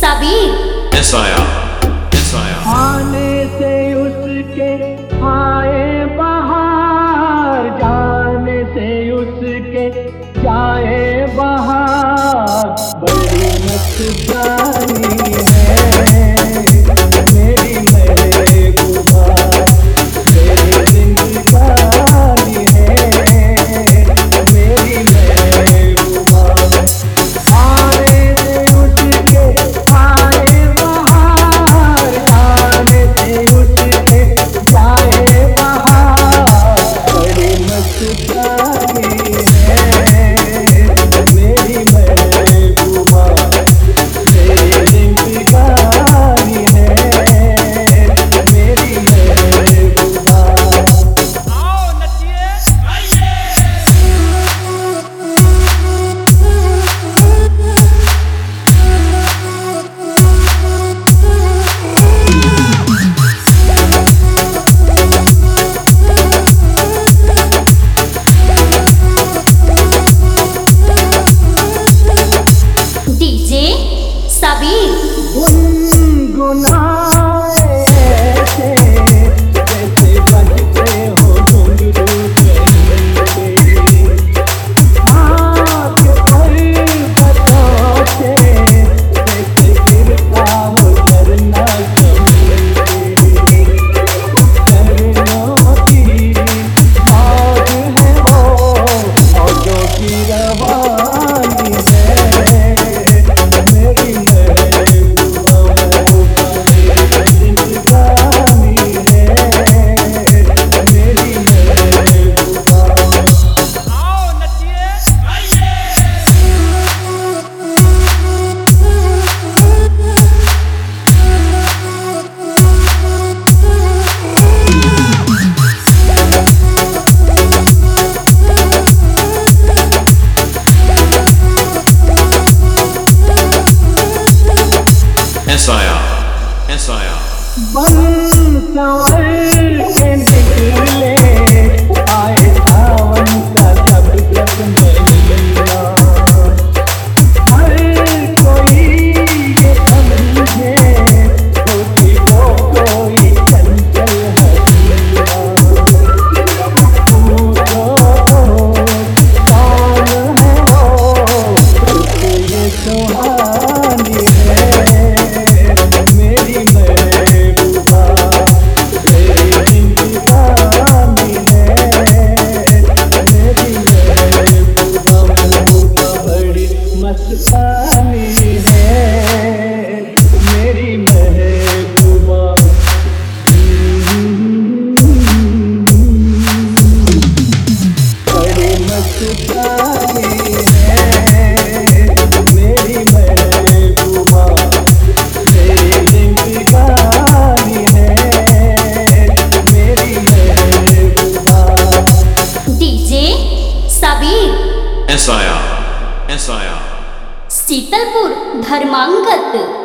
सबीर। ऐसा आने से उसके आए बहार, जाने से उसके जाए बहार। बड़ी मस्तानी है मेरी महबूबा, मेरी जिंदगानी है मेरी महबूबा। आने से उसके आए बहार, जाने से उसके जाए बहार। बड़ी मस्तानी है मेरी महबूबा, मेरी जिंदगानी है मेरी महबूबा। आओ नचिए गाइए। डीजे सबीर। गुनगुनाए ऐसे जैसे बजते हो घुंघरू चंदे। आँख पर बरसों से जैसे गिरता हो झरना चमके। झरनों की मौज है वो, मौजों की रवानी है मेरी महबूबा, मेरी जिंदगानी है मेरी महबूबा। आओ नचिए गाइए। बन संवर के निकले आए सावन का सब जग महीना। हर कोई ये समझे होती वो कोई चंचल हसीना। पूछो कौन है वो, ये सुहानी है मेरी महबूबा, मेरी जिंदगानी है मेरी महबूबा। महबूबा बड़ी मस्तानी है मेरी महबूबा। बड़ी मस्तानी है मेरी महबूबा, मेरी जिंदगानी है मेरी महबूबा। डीजे सबीर। ऐसा शीतलपुर धर्मांगत।